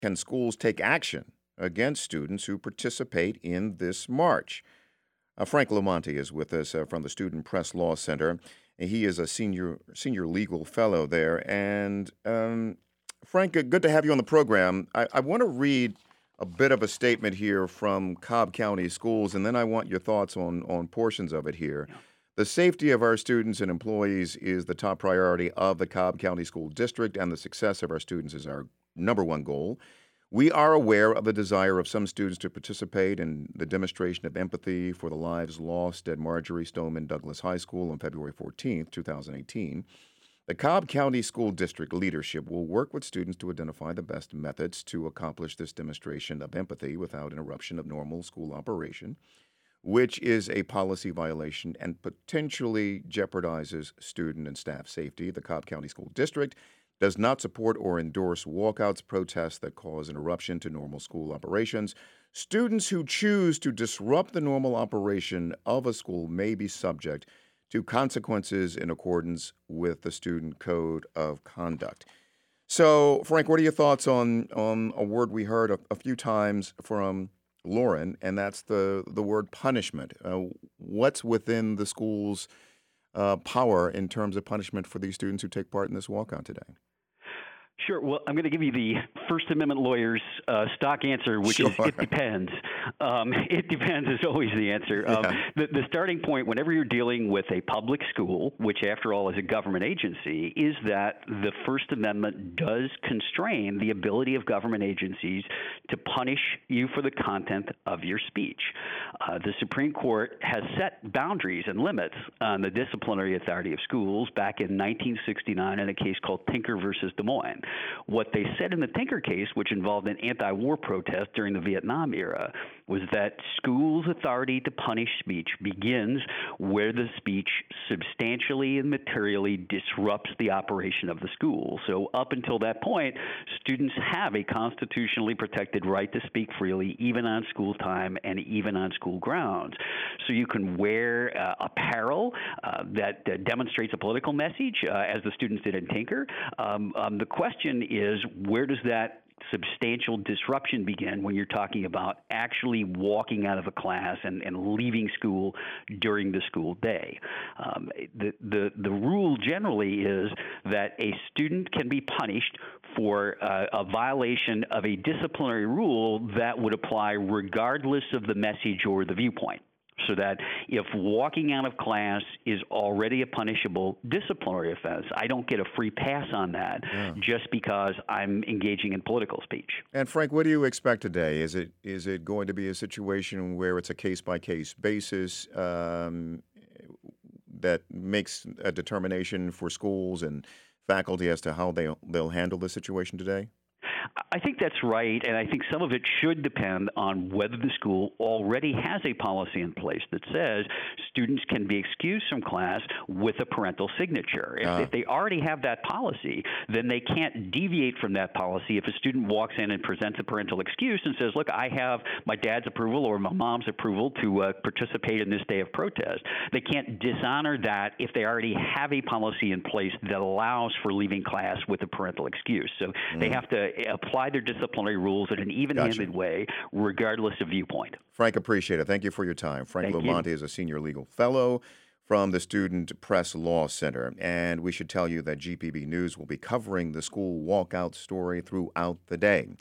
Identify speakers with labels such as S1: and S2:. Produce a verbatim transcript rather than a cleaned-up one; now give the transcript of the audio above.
S1: can schools take action against students who participate in this march? Uh, Frank Lamonti is with us uh, from the Student Press Law Center. And he is a senior senior legal fellow there. And um, Frank, good good to have you on the program. I, I want to read a bit of a statement here from Cobb County Schools, and then I want your thoughts on on portions of it here. The safety of our students and employees is the top priority of the Cobb County School District, and the success of our students is our number one goal. We are aware of the desire of some students to participate in the demonstration of empathy for the lives lost at Marjory Stoneman Douglas High School on February fourteenth, twenty eighteen. The Cobb County School District leadership will work with students to identify the best methods to accomplish this demonstration of empathy without interruption of normal school operation, which is a policy violation and potentially jeopardizes student and staff safety. The Cobb County School District does not support or endorse walkouts, protests that cause interruption to normal school operations. Students who choose to disrupt the normal operation of a school may be subject to consequences in accordance with the Student Code of Conduct. So, Frank, what are your thoughts on, on a word we heard a, a few times from Lauren, and that's the, the word punishment? Uh, what's within the school's uh, power in terms of punishment for these students who take part in this walkout today?
S2: Sure. Well, I'm going to give you the First Amendment lawyer's uh, stock answer, which
S1: sure.
S2: is it depends. Um, it depends is always the answer. Um,
S1: yeah.
S2: the, the starting point, whenever you're dealing with a public school, which after all is a government agency, is that the First Amendment does constrain the ability of government agencies to punish you for the content of your speech. Uh, the Supreme Court has set boundaries and limits on the disciplinary authority of schools back in nineteen sixty-nine in a case called Tinker versus Des Moines. What they said in the Tinker case, which involved an anti-war protest during the Vietnam era, was that schools' authority to punish speech begins where the speech substantially and materially disrupts the operation of the school. So up until that point, students have a constitutionally protected right to speak freely, even on school time and even on school grounds. So you can wear uh, apparel uh, that uh, demonstrates a political message, uh, as the students did in Tinker. Um, um, the question is, where does that substantial disruption begin when you're talking about actually walking out of a class and, and leaving school during the school day? Um, the, the, the rule generally is that a student can be punished for uh, a violation of a disciplinary rule that would apply regardless of the message or the viewpoint. So that if walking out of class is already a punishable disciplinary offense, I don't get a free pass on that yeah. just because I'm engaging in political speech.
S1: And Frank, what do you expect today? Is it is it going to be a situation where it's a case-by-case basis um, that makes a determination for schools and faculty as to how they, they'll handle the situation today?
S2: I think that's right, and I think some of it should depend on whether the school already has a policy in place that says students can be excused from class with a parental signature. If, uh. if they already have that policy, then they can't deviate from that policy. If a student walks in and presents a parental excuse and says, look, I have my dad's approval or my mom's approval to uh, participate in this day of protest, they can't dishonor that if they already have a policy in place that allows for leaving class with a parental excuse. So mm. they have to apply their disciplinary rules in an even-handed gotcha. way, regardless of viewpoint.
S1: Frank, appreciate it. Thank you for your time. Frank
S2: Thank
S1: Lamonti
S2: you.
S1: is a senior legal fellow from the Student Press Law Center. And we should tell you that G P B News will be covering the school walkout story throughout the day.